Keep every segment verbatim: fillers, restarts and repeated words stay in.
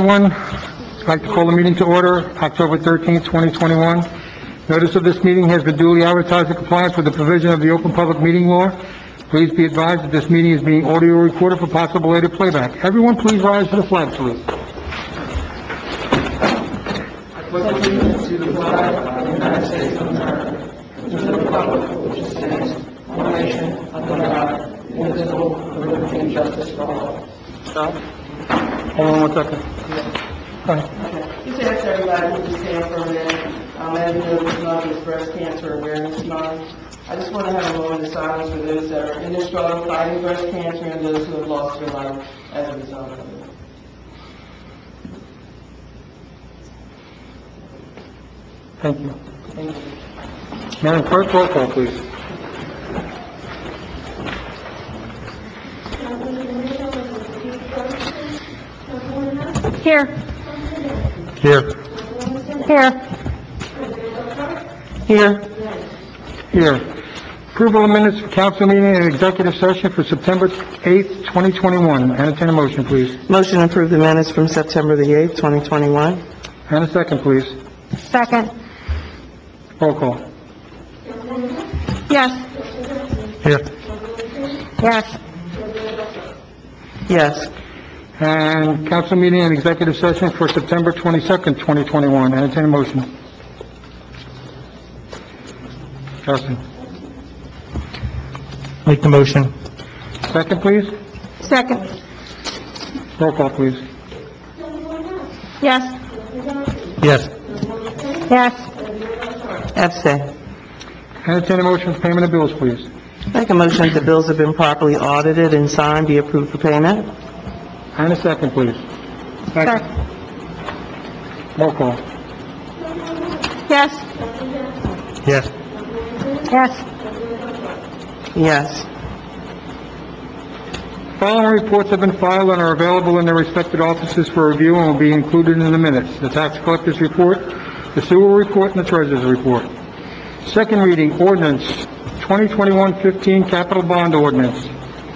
everyone. I'd like to call the meeting to order, October thirteenth, twenty twenty-one. Notice of this meeting has been duly advertised in compliance with the provision of the Open Public Meeting Law. Please be advised that this meeting is being audio recorded for possible later playback. Everyone, please rise to the flag salute. I pledge allegiance to the flag of the United States of America, and to the republic which stands one nation under God, indivisible, with liberty and justice for all. Hold on one second. Go ahead. Just ask everybody to stand for a minute. Um, as you know, this month is Breast Cancer Awareness Month. I just want to have a moment of silence for those that are in the struggle fighting breast cancer and those who have lost their life as a result of it. Thank you. Thank you. Madam Clerk, roll call, please. Here. Here. Here. Here. Here. Approval of minutes for council meeting and executive session for September eighth, twenty twenty-one. Entertain a motion, please. Motion to approve the minutes from September the eighth, twenty twenty-one. And a second, please. Second. Roll call. Yes. Here. Yes. Yes. And council meeting and executive session for September twenty-second, twenty twenty-one. Entertain a motion. Justin. Make the motion. Second, please. Second. Roll call, please. Yes. Yes. Yes. Abstain. Entertain a motion for payment of bills, please. Make a motion that the bills have been properly audited and signed, be approved for payment. And a second, please. Second. Roll call. Yes. Yes. Yes. Yes. Following reports have been filed and are available in their respective offices for review and will be included in the minutes. The tax collector's report, the sewer report, and the treasurer's report. Second reading, ordinance twenty twenty-one fifteen, capital bond ordinance.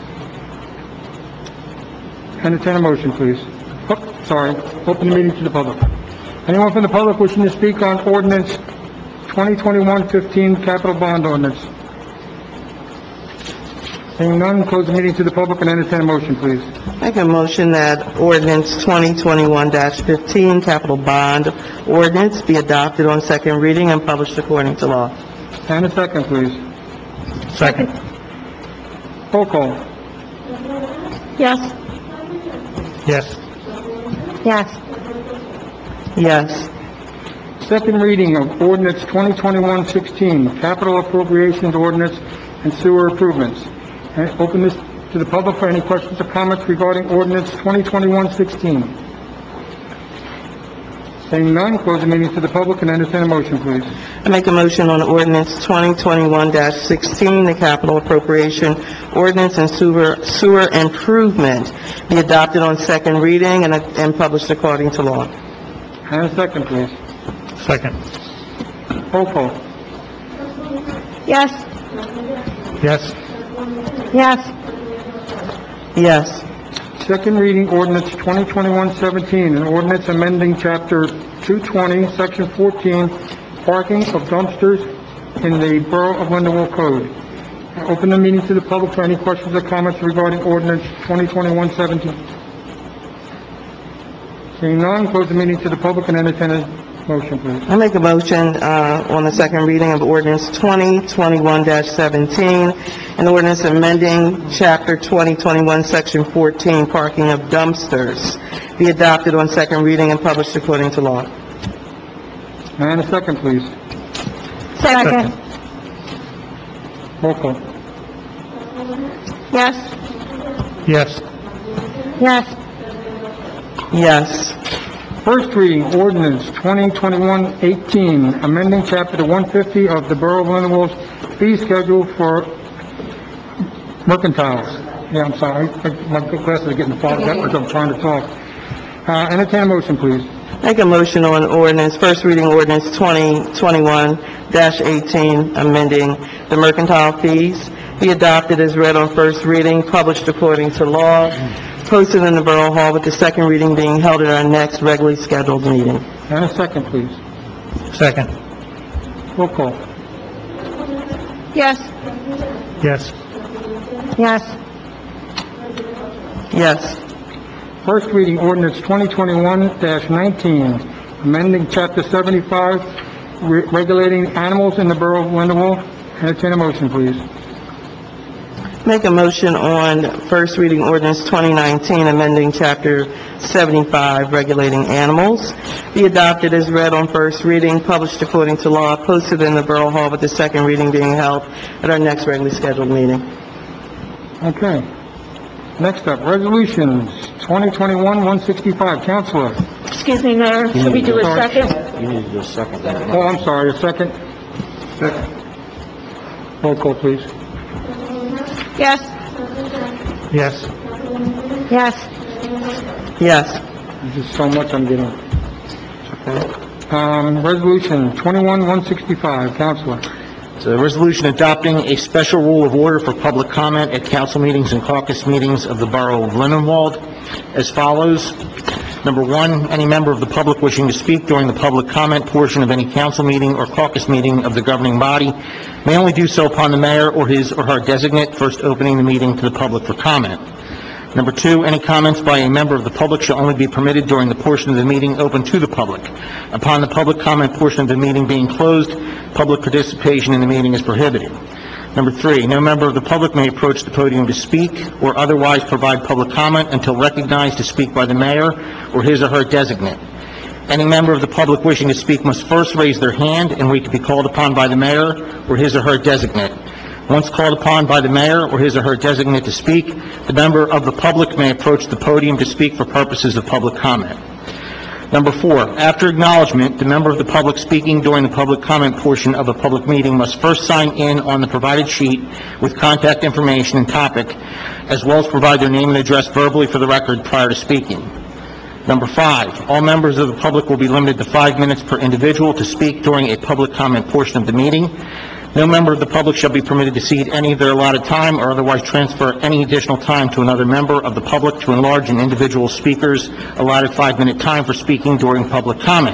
Entertain a motion, please. Oh, sorry. Open the meeting to the public. Anyone from the public wishing to speak on ordinance twenty twenty-one fifteen, capital bond ordinance? Seeing none, close the meeting to the public and entertain a motion, please. Make a motion that ordinance twenty twenty-one fifteen, capital bond ordinance, be adopted on second reading and published according to law. And a second, please. Second. Roll call. Yes. Yes. Yes. Yes. Second reading of ordinance twenty twenty-one sixteen, capital appropriations ordinance and sewer improvements. And open this to the public for any questions or comments regarding ordinance twenty twenty-one sixteen. Seeing none, close the meeting to the public and entertain a motion, please. I make a motion on ordinance twenty twenty-one sixteen, the capital appropriation ordinance and sewer, sewer improvement, be adopted on second reading and, and published according to law. And a second, please. Second. Roll call. Yes. Yes. Yes. Yes. Second reading ordinance twenty twenty-one seventeen, an ordinance amending chapter two twenty, section fourteen, parking of dumpsters in the Borough of Lindenwood Code. I open the meeting to the public for any questions or comments regarding ordinance twenty twenty-one seventeen. Seeing none, close the meeting to the public and entertain a motion, please. I make a motion, uh, on the second reading of ordinance twenty twenty-one seventeen, an ordinance amending chapter twenty twenty-one, section fourteen, parking of dumpsters, be adopted on second reading and published according to law. And a second, please. Second. Roll call. Yes. Yes. Yes. Yes. First reading, ordinance twenty twenty-one eighteen, amending chapter one fifty of the Borough of Lindenwood's fee schedule for mercantiles. Yeah, I'm sorry, my glasses are getting fogged up as I'm trying to talk. Uh, entertain a motion, please. Make a motion on ordinance, first reading ordinance twenty twenty-one eighteen, amending the mercantile fees, be adopted as read on first reading, published according to law, posted in the Borough Hall, with the second reading being held at our next regularly scheduled meeting. And a second, please. Second. Roll call. Yes. Yes. Yes. Yes. First reading ordinance twenty twenty-one nineteen, amending chapter seventy-five, re- regulating animals in the Borough of Lindenwood. Entertain a motion, please. Make a motion on first reading ordinance twenty nineteen, amending chapter seventy-five, regulating animals, be adopted as read on first reading, published according to law, posted in the Borough Hall, with the second reading being held at our next regularly scheduled meeting. Okay. Next up, resolutions, twenty twenty-one one sixty-five. Counselor. Excuse me, Mayor, should we do a second? You need to do a second. Oh, I'm sorry, a second? Second. Roll call, please. Yes. Yes. Yes. Yes. There's just so much I'm getting. Um, resolution twenty-one one sixty-five. Counselor. It's a resolution adopting a special rule of order for public comment at council meetings and caucus meetings of the Borough of Lindenwold as follows. Number one, any member of the public wishing to speak during the public comment portion of any council meeting or caucus meeting of the governing body may only do so upon the mayor or his or her designate first opening the meeting to the public for comment. Number two, any comments by a member of the public shall only be permitted during the portion of the meeting open to the public. Upon the public comment portion of the meeting being closed, public participation in the meeting is prohibited. Number three, no member of the public may approach the podium to speak or otherwise provide public comment until recognized to speak by the mayor or his or her designate. Any member of the public wishing to speak must first raise their hand and wait to be called upon by the mayor or his or her designate. Once called upon by the mayor or his or her designate to speak, the member of the public may approach the podium to speak for purposes of public comment. Number four, after acknowledgement, the member of the public speaking during the public comment portion of a public meeting must first sign in on the provided sheet with contact information and topic, as well as provide their name and address verbally for the record prior to speaking. Number five, all members of the public will be limited to five minutes per individual to speak during a public comment portion of the meeting. No member of the public shall be permitted to cede any of their allotted time or otherwise transfer any additional time to another member of the public to enlarge an individual speaker's allotted five-minute time for speaking during public comment.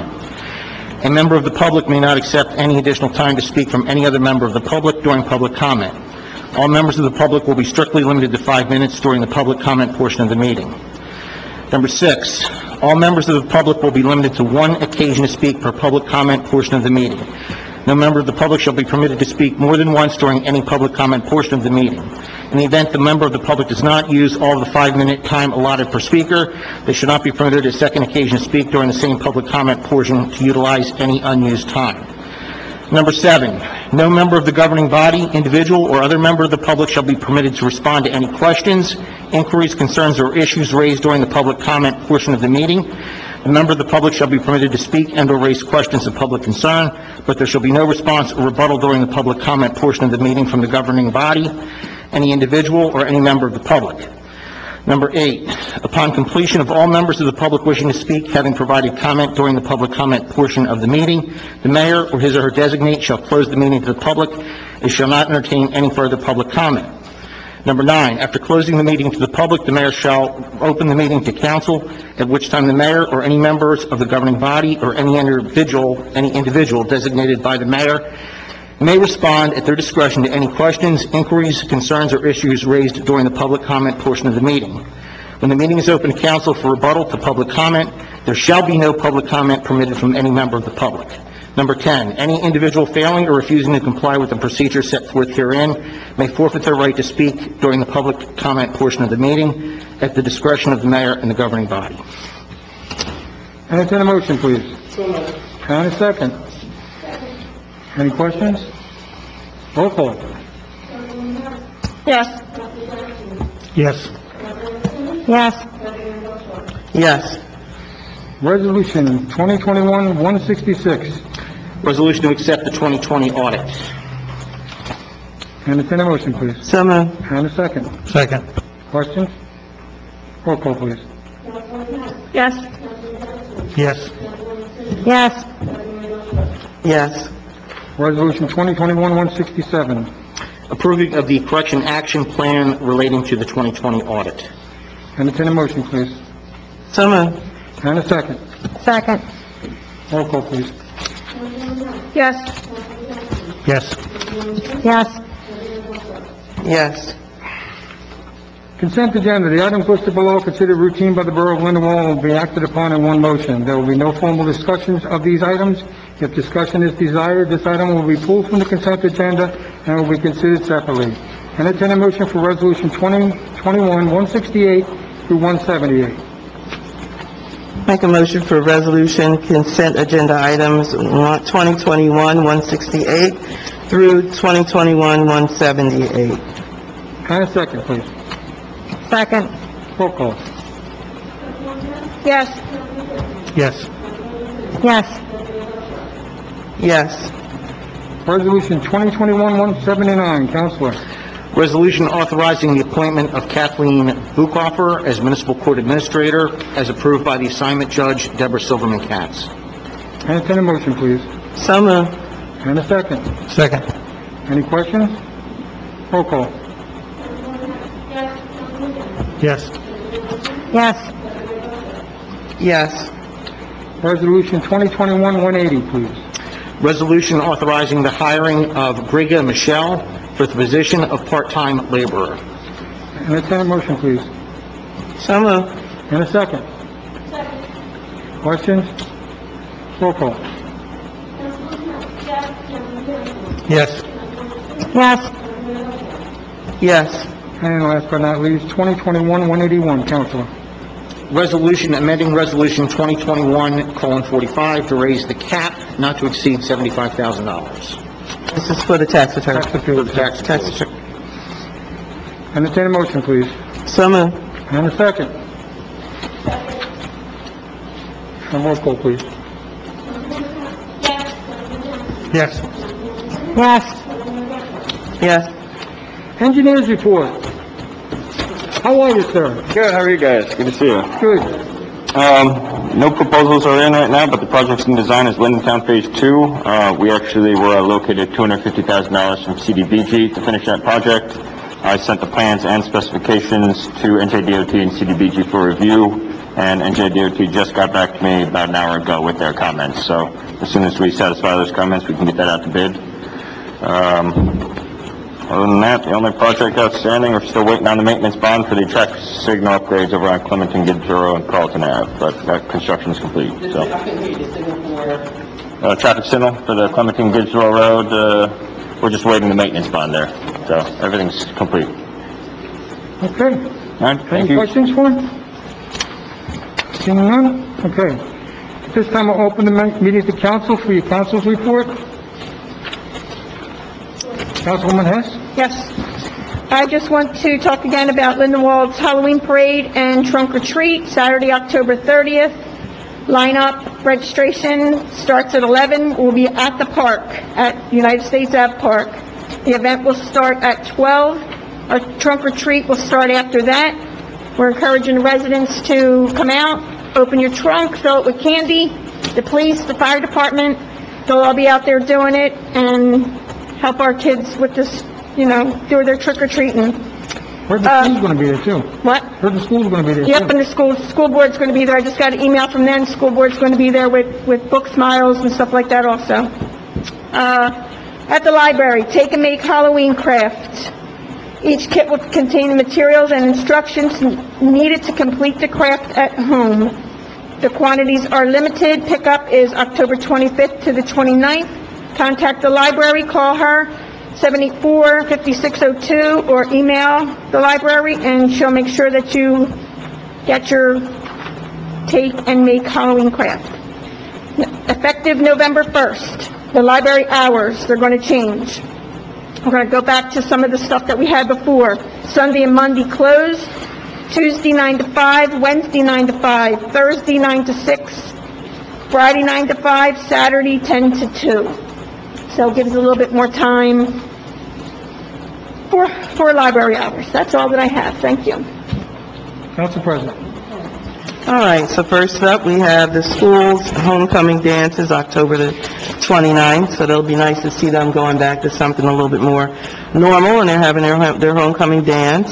A member of the public may not accept any additional time to speak from any other member of the public during public comment. All members of the public will be strictly limited to five minutes during the public comment portion of the meeting. Number six, all members of the public will be limited to one occasion to speak per public comment portion of the meeting. No member of the public shall be permitted to speak more than once during any public comment portion of the meeting. In the event the member of the public does not use all of the five-minute time allotted per speaker, they should not be permitted a second occasion to speak during the same public comment portion to utilize any unused time. Number seven, no member of the governing body, individual, or other member of the public shall be permitted to respond to any questions, inquiries, concerns, or issues raised during the public comment portion of the meeting. A member of the public shall be permitted to speak and/or raise questions of public concern, but there shall be no response or rebuttal during the public comment portion of the meeting from the governing body, any individual, or any member of the public. Number eight, upon completion of all members of the public wishing to speak having provided comment during the public comment portion of the meeting, the mayor or his or her designate shall close the meeting to the public and shall not entertain any further public comment. Number nine, after closing the meeting to the public, the mayor shall open the meeting to council, at which time the mayor or any members of the governing body or any individual, any individual designated by the mayor may respond at their discretion to any questions, inquiries, concerns, or issues raised during the public comment portion of the meeting. When the meeting is open to council for rebuttal to public comment, there shall be no public comment permitted from any member of the public. Number ten, any individual failing or refusing to comply with the procedure set forth herein may forfeit their right to speak during the public comment portion of the meeting at the discretion of the mayor and the governing body. Entertain a motion, please. And a second. Any questions? Roll call. Yes. Yes. Yes. Yes. Resolution twenty twenty-one one sixty-six. Resolution to accept the twenty twenty audit. Entertain a motion, please. So moved. And a second. Second. Questions? Roll call, please. Yes. Yes. Yes. Yes. Resolution twenty twenty-one one sixty-seven. Approving of the correction action plan relating to the twenty twenty audit. Entertain a motion, please. So moved. And a second. Second. Roll call, please. Yes. Yes. Yes. Yes. Consent agenda. The items listed below are considered routine by the Borough of Lindenwold and will be acted upon in one motion. There will be no formal discussions of these items. If discussion is desired, this item will be pulled from the consent agenda and will be considered separately. Entertain a motion for Resolution twenty twenty-one one sixty-eight through one seventy-eight. Make a motion for resolution consent agenda items twenty twenty-one one sixty-eight through twenty twenty-one one seventy-eight. And a second, please. Second. Roll call. Yes. Yes. Yes. Yes. Resolution twenty twenty-one one seventy-nine, Counselor. Resolution authorizing the appointment of Kathleen Buchhofer as municipal court administrator, as approved by the assignment judge, Deborah Silverman Katz. Entertain a motion, please. So moved. And a second. Second. Any questions? Roll call. Yes. Yes. Yes. Resolution twenty twenty-one one eighty, please. Resolution authorizing the hiring of Briga Michelle for the position of part-time laborer. Entertain a motion, please. So moved. And a second. Questions? Roll call. Yes. Yes. Yes. And last but not least, twenty twenty-one one eighty-one, Counselor. Resolution amending Resolution twenty twenty-one colon forty-five to raise the cap not to exceed seventy-five thousand dollars. This is for the tax attorney. Tax appeal. Tax Tax appeals. attorney. Entertain a motion, please. So moved. And a second. And roll call, please. Yes. Yes. Yes. Engineers report. How are you, sir? Good, how are you guys? Good to see you. Good. Um, no proposals are in right now, but the project's in design is Lindentown Phase Two. Uh, we actually were allocated two hundred fifty thousand dollars from C D B G to finish that project. I sent the plans and specifications to N J D O T and C D B G for review, and N J D O T just got back to me about an hour ago with their comments. So as soon as we satisfy those comments, we can get that out to bid. Um, Other than that, the only project outstanding, we're still waiting on the maintenance bond for the traffic signal upgrades over on Clementon, Gibbs Road, and Carlton Ave, but that construction is complete, so. Uh, traffic signal for the Clementon, Gibbs Road, uh, we're just waiting the maintenance bond there, so everything's complete. Okay. All right, thank Any you. questions for him? Seeing none? Okay. At this time, I'll open the me- meeting to council for your council's report. Councilwoman Hess? Yes. I just want to talk again about Lindenwold's Halloween Parade and Trunk or Treat, Saturday, October thirtieth. Lineup, registration starts at eleven. We'll be at the park, at United States Ave Park. The event will start at twelve. Our Trunk or Treat will start after that. We're encouraging residents to come out, open your trunk, fill it with candy. The police, the fire department, they'll all be out there doing it, and help our kids with this, you know, do their trick-or-treating. Heard the Uh, school's gonna be there too. What? Heard the school's gonna be there too. Yep, and the school, school board's going to be there. I just got an email from them. School board's going to be there with, with book smiles and stuff like that also. Uh, at the library, take and make Halloween crafts. Each kit will contain the materials and instructions needed to complete the craft at home. The quantities are limited. Pickup is October twenty-fifth to the twenty-ninth. Contact the library, call her, seven eight four, five six zero two, or email the library, and she'll make sure that you get your take and make Halloween craft. Effective November first, the library hours, they're going to change. We're going to go back to some of the stuff that we had before. Sunday and Monday closed, Tuesday nine to five, Wednesday nine to five, Thursday nine to six, Friday nine to five, Saturday ten to two. So it gives a little bit more time for, for library hours. That's all that I have. Thank you. Council President. All right, so first up, we have the school's homecoming dances, October the twenty-ninth, so it'll be nice to see them going back to something a little bit more normal, and they're having their, their homecoming dance.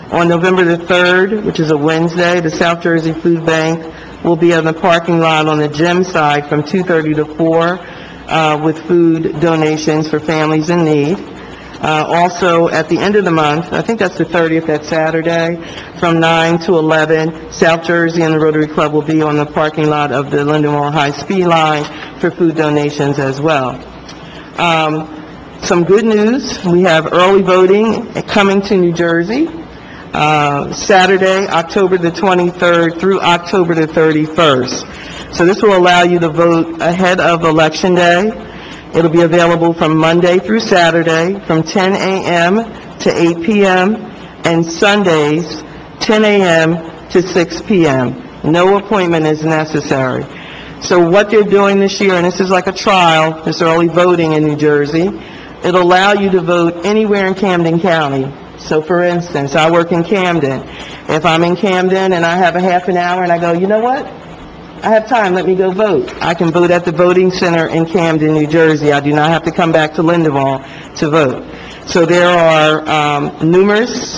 On November the third, which is a Wednesday, the South Jersey Food Bank will be on the parking lot on the gym side from two thirty to four, uh, with food donations for families in need. Uh, also, at the end of the month, I think that's the thirtieth, that Saturday, from nine to eleven, South Jersey and the Rotary Club will be on the parking lot of the Lindenwold High-Speed Line for food donations as well. Um, some good news, we have early voting coming to New Jersey, uh, Saturday, October the twenty-third through October the thirty-first. So this will allow you to vote ahead of Election Day. It'll be available from Monday through Saturday, from ten a.m. to eight p.m., and Sundays, ten a.m. to six p.m. No appointment is necessary. So what they're doing this year, and this is like a trial, this early voting in New Jersey, it'll allow you to vote anywhere in Camden County. So for instance, I work in Camden. If I'm in Camden and I have a half an hour and I go, you know what? I have time, let me go vote. I can vote at the voting center in Camden, New Jersey. I do not have to come back to Lindenwold to vote. So there are um, numerous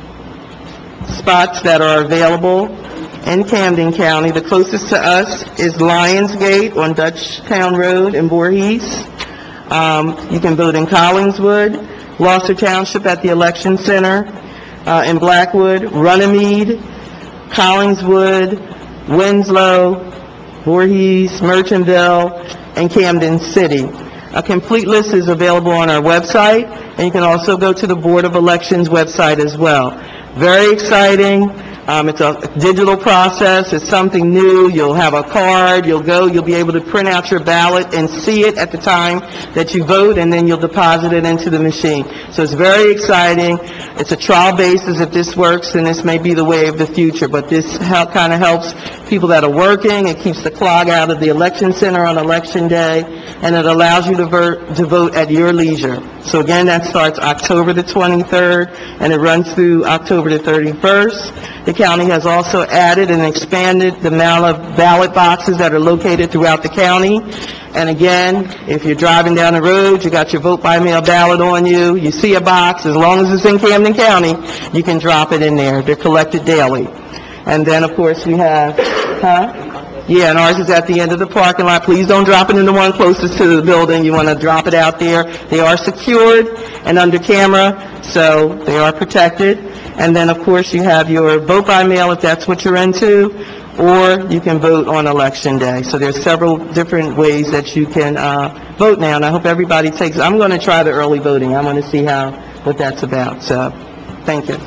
spots that are available in Camden County. The closest to us is Lionsgate on Dutchtown Road in Voorhees. Um, you can vote in Collingswood, Gloucester Township at the Election Center, uh, in Blackwood, Runnymede, Collingswood, Winslow, Voorhees, Merchantville, and Camden City. A complete list is available on our website, and you can also go to the Board of Elections website as well. Very exciting. Um, it's a digital process. It's something new. You'll have a card. You'll go. You'll be able to print out your ballot and see it at the time that you vote, and then you'll deposit it into the machine. So it's very exciting. It's a trial basis. If this works, then this may be the way of the future. But this help, kind of helps people that are working. It keeps the clog out of the election center on election day, and it allows you to, ver- to vote at your leisure. So again, that starts October the twenty-third, and it runs through October the thirty-first. The county has also added and expanded the amount of ballot boxes that are located throughout the county. And again, if you're driving down the road, you got your vote-by-mail ballot on you, you see a box, as long as it's in Camden County, you can drop it in there. They're collected daily. And then, of course, we have, huh? Yeah, and ours is at the end of the parking lot. Please don't drop it in the one closest to the building. You want to drop it out there. They are secured and under camera, so they are protected. And then, of course, you have your vote by mail if that's what you're into, or you can vote on Election Day. So there's several different ways that you can uh, vote now, and I hope everybody takes, I'm going to try the early voting. I want to see how, what that's about. So, thank you.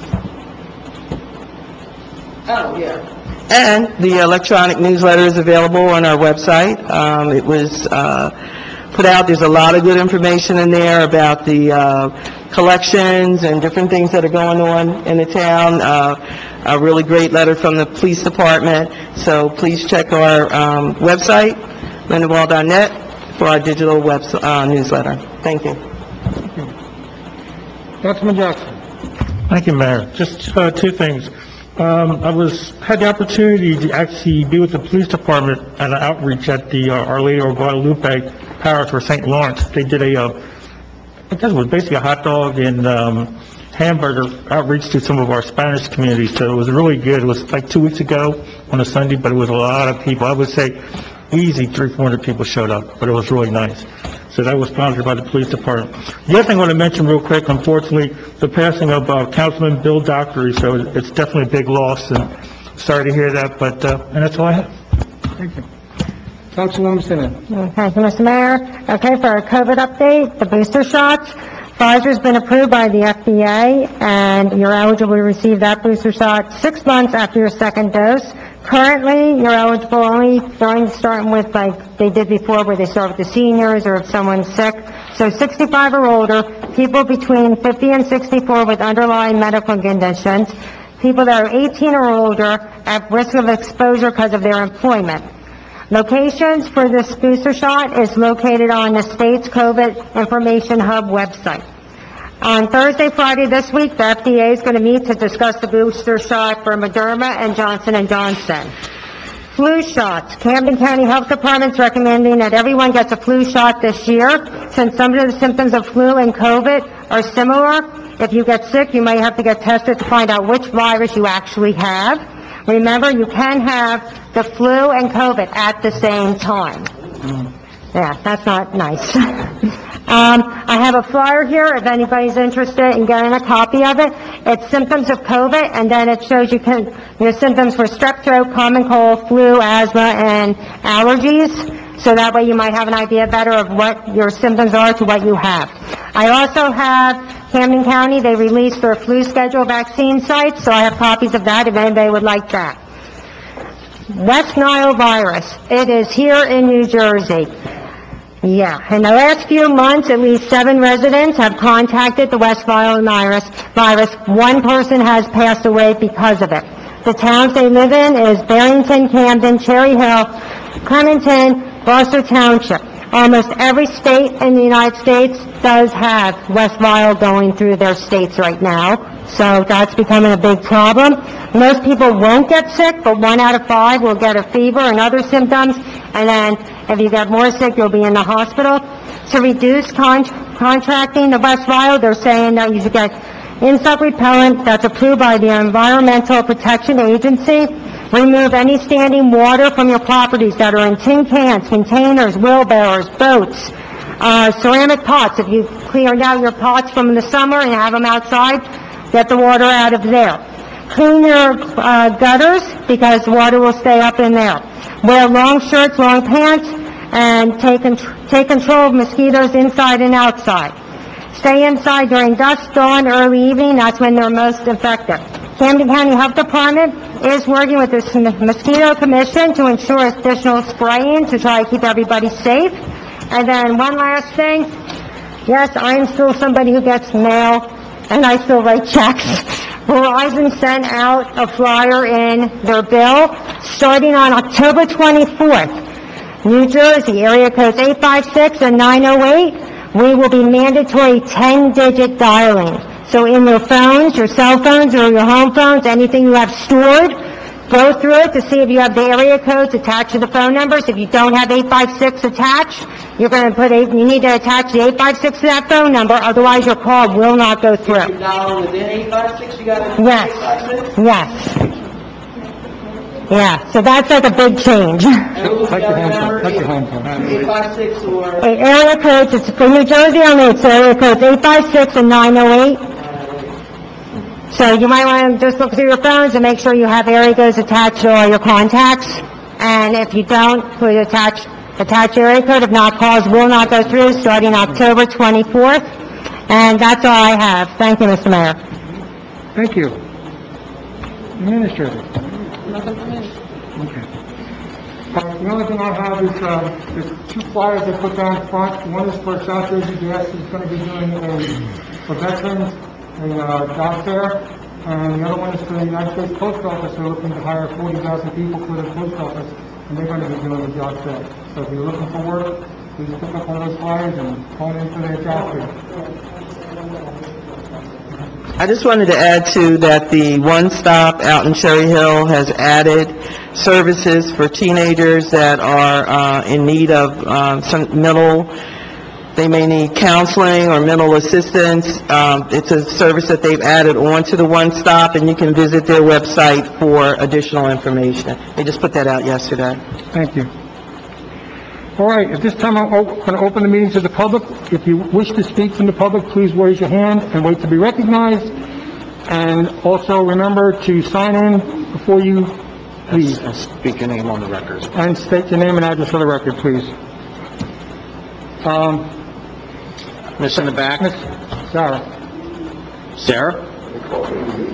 Oh, yeah. And the electronic newsletter is available on our website. Um, it was uh, put out. There's a lot of good information in there about the uh, collections and different things that are going on in the town. Uh, a really great letter from the police department. So please check our um, website, lindenwold dot net, for our digital web uh, newsletter. Thank you. Councilman Jackson. Thank you, Mayor. Just uh, two things. Um, I was, had the opportunity to actually be with the police department at an outreach at the uh, Our Lady of Guadalupe Parish for Saint Lawrence. They did a, uh, I guess it was basically a hot dog and um, hamburger outreach to some of our Spanish communities, so it was really good. It was like two weeks ago on a Sunday, but it was a lot of people. I would say easy three, four hundred people showed up, but it was really nice. So that was sponsored by the police department. The other thing I want to mention real quick, unfortunately, the passing of uh, Councilman Bill Dockery, so it's definitely a big loss, and sorry to hear that, but, uh, and that's all I have. Thank you. Councilwoman Simmons. Thank you, Mister Mayor. Okay, for our COVID update, the booster shots. Pfizer's been approved by the F D A, and you're eligible to receive that booster shot six months after your second dose. Currently, you're eligible only during, starting with like they did before, where they start with the seniors or if someone's sick. So sixty-five or older, people between fifty and sixty-four with underlying medical conditions, people that are eighteen or older at risk of exposure because of their employment. Locations for this booster shot is located on the state's COVID Information Hub website. On Thursday, Friday this week, the F D A is going to meet to discuss the booster shot for Moderna and Johnson and Johnson. Flu shots. Camden County Health Department's recommending that everyone gets a flu shot this year, since some of the symptoms of flu and COVID are similar. If you get sick, you may have to get tested to find out which virus you actually have. Remember, you can have the flu and COVID at the same time. Yeah, that's not nice. Um, I have a flyer here, if anybody's interested in getting a copy of it. It's symptoms of COVID, and then it shows you can, your symptoms for strep throat, common cold, flu, asthma, and allergies. So that way you might have an idea better of what your symptoms are to what you have. I also have Camden County, they released their flu schedule vaccine sites, so I have copies of that if anybody would like that. West Nile virus, it is here in New Jersey. Yeah, in the last few months, at least seven residents have contacted the West Nile virus. virus. One person has passed away because of it. The towns they live in is Barrington, Camden, Cherry Hill, Clementon, Gloucester Township. Almost every state in the United States does have West Nile going through their states right now, so that's becoming a big problem. Most people won't get sick, but one out of five will get a fever and other symptoms, and then if you get more sick, you'll be in the hospital. To reduce con- contracting the West Nile, they're saying that you should get insect repellent that's approved by the Environmental Protection Agency. Remove any standing water from your properties that are in tin cans, containers, wheelbarrows, boats, uh, ceramic pots. If you cleared out your pots from the summer and have them outside, get the water out of there. Clean your uh, gutters, because water will stay up in there. Wear long shirts, long pants, and take, con- take control of mosquitoes inside and outside. Stay inside during dusk, dawn, early evening. That's when they're most effective. Camden County Health Department is working with the Mosquito Commission to ensure additional spraying to try to keep everybody safe. And then one last thing. Yes, I am still somebody who gets mail, and I still write checks. Verizon sent out a flyer in their bill starting on October twenty-fourth. New Jersey, area codes eight five six and nine oh eight, we will be mandatory ten-digit dialing. So in your phones, your cell phones, or your home phones, anything you have stored, go through it to see if you have the area codes attached to the phone numbers. If you don't have eight five six attached, you're going to put eight, you need to attach the eight five six to that phone number, otherwise your call will not go through. If you dial within eight five six, you got to... Yes, yes. Yeah, so that's like a big change. Take your home phone, take your home phone. eight five six or... Okay, area codes, it's for New Jersey only, it's area codes eight five six and nine oh eight. So you might want to just look through your phones and make sure you have area codes attached to all your contacts. And if you don't, put attach, attach area code. If not, calls will not go through starting October twenty-fourth. And that's all I have. Thank you, Mister Mayor. Thank you. Administrator. Okay. Uh, The only thing I have is, uh, there's two flyers I put down front. One is for South Jersey Gas, who's going to be doing a, for veterans, a uh, job fair, and the other one is for the United States Post Office. They're looking to hire forty thousand people for the post office, and they're going to be doing a job fair. So if you're looking for work, please pick up one of those flyers and phone in for their job fair. I just wanted to add to that the One Stop out in Cherry Hill has added services for teenagers that are uh, in need of um, some mental, they may need counseling or mental assistance. Um, It's a service that they've added on to the One Stop, and you can visit their website for additional information. They just put that out yesterday. Thank you. All right, at this time, I'm going to open the meeting to the public. If you wish to speak from the public, please raise your hand and wait to be recognized. And also remember to sign in before you leave. And speak your name on the record. And state your name and address for the record, please. Um, Miss in the back? Miss Sarah. Sarah?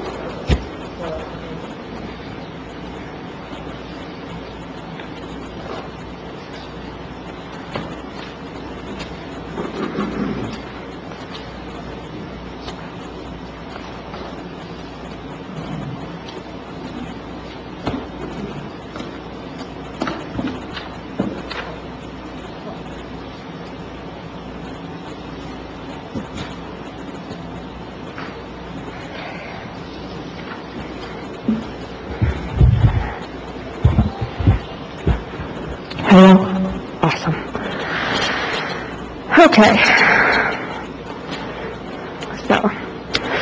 Hello? Awesome. Okay. So,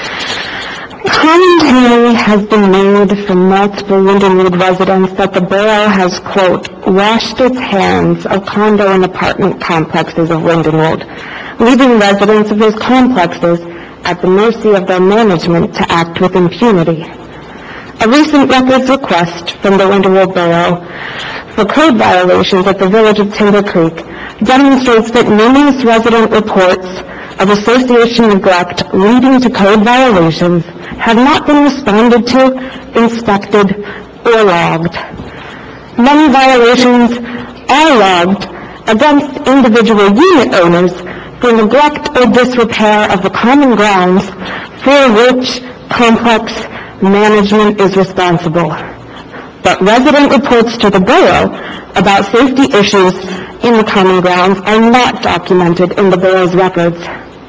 heard from multiple Lindenwood residents that the borough has, quote, washed its hands of condo and apartment complexes of Lindenwood, leaving residents of those complexes at the mercy of their management to act with impunity. A recent records request from the Lindenwood Borough for code violations at the village of Timber Creek demonstrates that numerous resident reports of association neglect leading to code violations have not been responded to, inspected, or logged. Many violations are logged against individual unit owners for neglect or disrepair of the common grounds for which complex management is responsible. But resident reports to the borough about safety issues in the common grounds are not documented in the borough's records.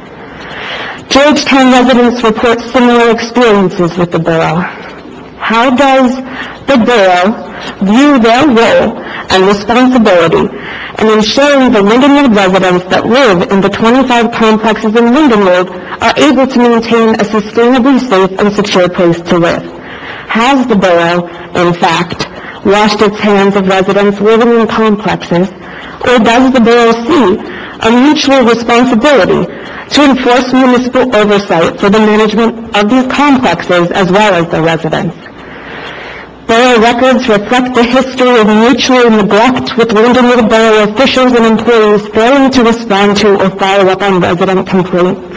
Georgetown residents report similar experiences with the borough. How does the borough view their role and responsibility in ensuring the Lindenwood residents that live in the twenty-five complexes in Lindenwood are able to maintain a sustainably safe and secure place to live? Has the borough, in fact, washed its hands of residents living in complexes, or does the borough see a mutual responsibility to enforce municipal oversight for the management of these complexes as well as the residents? Borough records reflect the history of mutual neglect, with Lindenwood Borough officials and employees failing to respond to or follow up on resident complaints.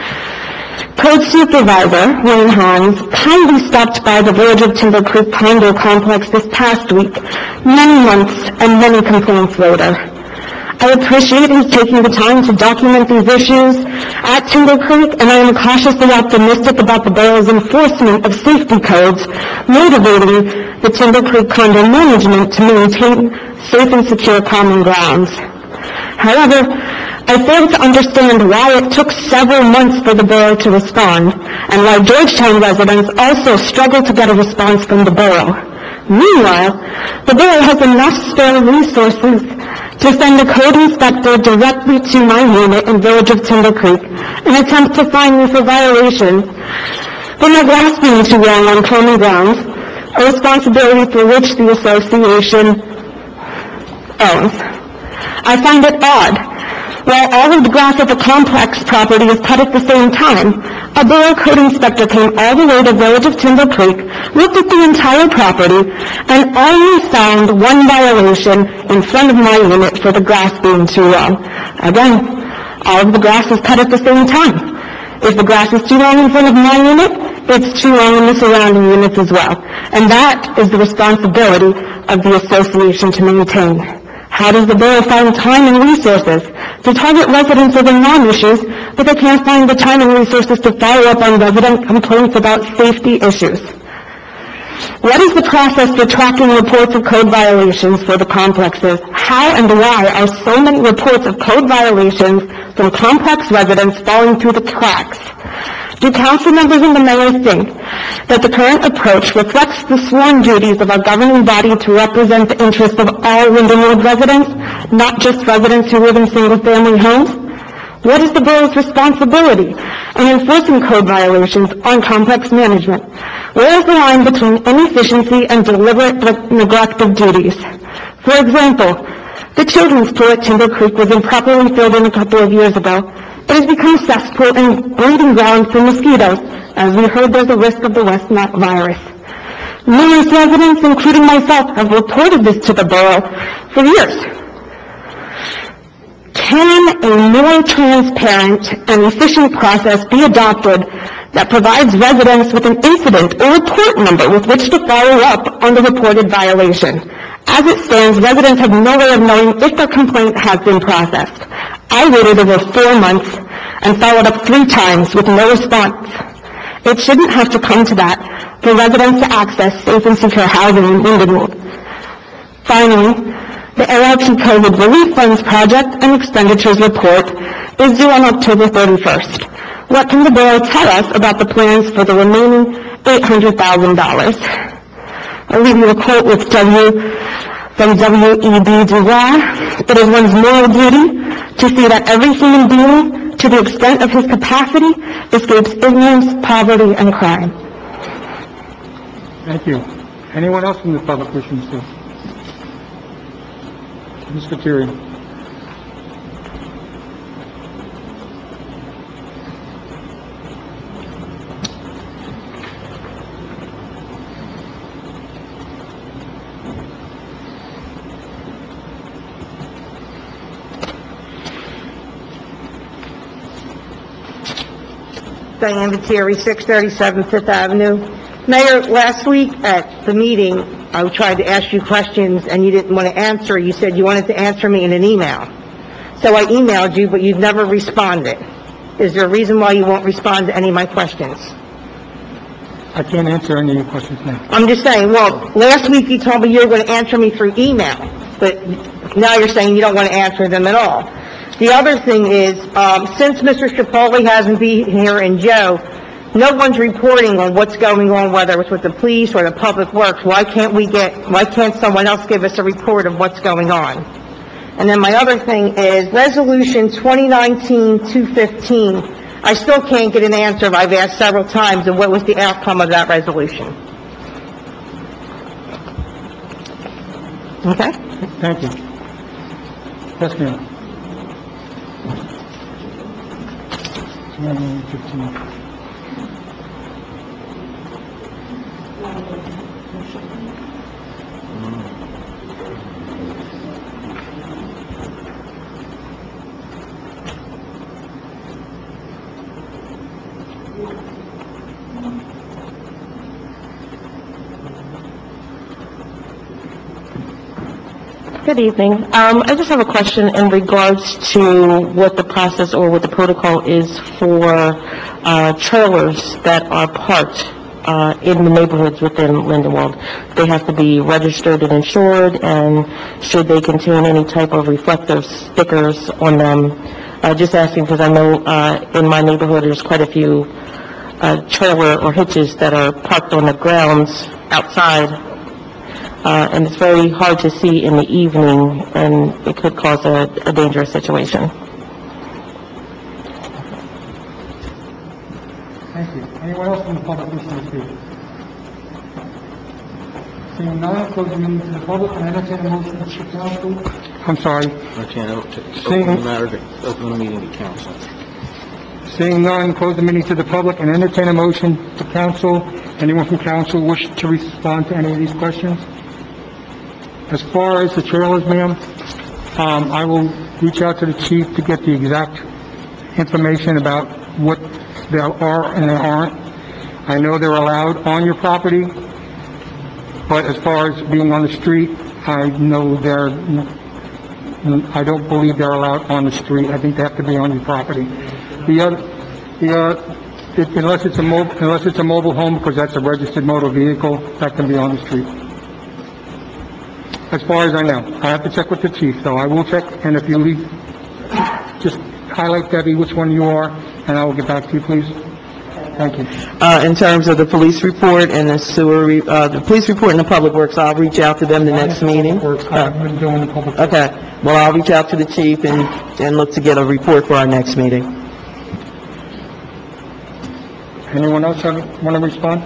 Code Supervisor Wayne Hines kindly stopped by the Village of Timber Creek condo complex this past week, many months and many complaints later. I appreciate his taking the time to document these issues at Timber Creek, and I am cautiously optimistic about the borough's enforcement of safety codes, motivating the Timber Creek condo management to maintain safe and secure common grounds. However, I fail to understand why it took several months for the borough to respond, and why Georgetown residents also struggle to get a response from the borough. Meanwhile, the borough has enough spare resources to send a code inspector directly to my unit in Village of Timber Creek and attempt to fine me for violations for my grass being too long on common grounds, a responsibility for which the association owns. I find it odd. While all of the grass at the complex property is cut at the same time, a borough code inspector came all the way to Village of Timber Creek, looked at the entire property, and only found one violation in front of my unit for the grass being too long. Again, all of the grass is cut at the same time. If the grass is too long in front of my unit, it's too long in the surrounding units as well. And that is the responsibility of the association to maintain. How does the borough find time and resources to target residents over non-issues, but they can't find the time and resources to follow up on resident complaints about safety issues? What is the process for tracking reports of code violations for the complexes? How and why are so many reports of code violations from complex residents falling through the cracks? Do council members and the mayor think that the current approach reflects the sworn duties of our governing body to represent the interests of all Lindenwood residents, not just residents who live in single-family homes? What is the borough's responsibility in enforcing code violations on complex management? Where is the line between inefficiency and deliberate neglect of duties? For example, the children's pool at Timber Creek was improperly filled in a couple of years ago. It has become a cesspool and breeding ground for mosquitoes. As we heard, there's a risk of the West Nile virus. Numerous residents, including myself, have reported this to the borough for years. Can a more transparent and efficient process be adopted that provides residents with an incident or report number with which to follow up on the reported violation? As it stands, residents have no way of knowing if their complaint has been processed. I waited over four months and followed up three times with no response. It shouldn't have to come to that for residents to access safe and secure housing in Lindenwood. Finally, the A R P COVID Relief Funds Project and Expenditures Report is due on October thirty-first. What can the borough tell us about the plans for the remaining eight hundred thousand dollars? I'll leave you a quote with W from W E B Du Bois. It is one's moral duty to see that every human being, to the extent of his capacity, escapes ignorance, poverty, and crime. Thank you. Anyone else from the public wishing to speak? Mister Terry. Diane Viteri, six thirty-seven Fifth Avenue. Mayor, last week at the meeting, I tried to ask you questions, and you didn't want to answer. You said you wanted to answer me in an email. So I emailed you, but you've never responded. Is there a reason why you won't respond to any of my questions? I can't answer any of your questions now. I'm just saying, well, last week you told me you were going to answer me through email, but now you're saying you don't want to answer them at all. The other thing is, um, since Mister Chipotle hasn't been here and Joe, no one's reporting on what's going on, whether it's with the police or the public works. Why can't we get, why can't someone else give us a report of what's going on? And then my other thing is, Resolution twenty nineteen two fifteen, I still can't get an answer. I've asked several times, and what was the outcome of that resolution? Okay? Thank you. Yes, ma'am. twenty fifteen. Good evening. Um, I just have a question in regards to what the process or what the protocol is for, uh, trailers that are parked, uh, in the neighborhoods within Lindenwold. They have to be registered and insured, and should they contain any type of reflective stickers on them? Uh, just asking because I know, uh, in my neighborhood, there's quite a few, uh, trailer or hitches that are parked on the grounds outside. Uh, and it's very hard to see in the evening, and it could cause a, a dangerous situation. Thank you. Anyone else from the public wishing to speak? Seeing none, close the meeting to the public and entertain a motion to council. I'm sorry. Entertain, open Seeing- the matter to open the meeting to council. Seeing none, close the meeting to the public and entertain a motion to council. Anyone from council wish to respond to any of these questions? As far as the trailers, ma'am, um, I will reach out to the chief to get the exact information about what there are and there aren't. I know they're allowed on your property, but as far as being on the street, I know they're, I don't believe they're allowed on the street. I think they have to be on your property. The other, the, uh, it- unless it's a mobile, unless it's a mobile home, because that's a registered motor vehicle, that can be on the street. As far as I know. I have to check with the chief, so I will check, and if you leave, just highlight, Debbie, which one you are, and I will get back to you, please. Thank you. Uh, in terms of the police report and the sewer, re- uh, the police report and the public works, I'll reach out to them the next meeting. I haven't been doing the public works. Okay, well, I'll reach out to the chief and, and look to get a report for our next meeting. Anyone else have, want to respond?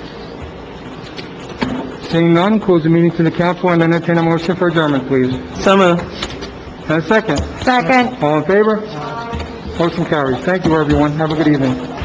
Seeing none, close the meeting to the council and entertain a motion for adjournment, please. So moved. And a second. Second. All in favor? Motion carries. Thank you, everyone. Have a good evening.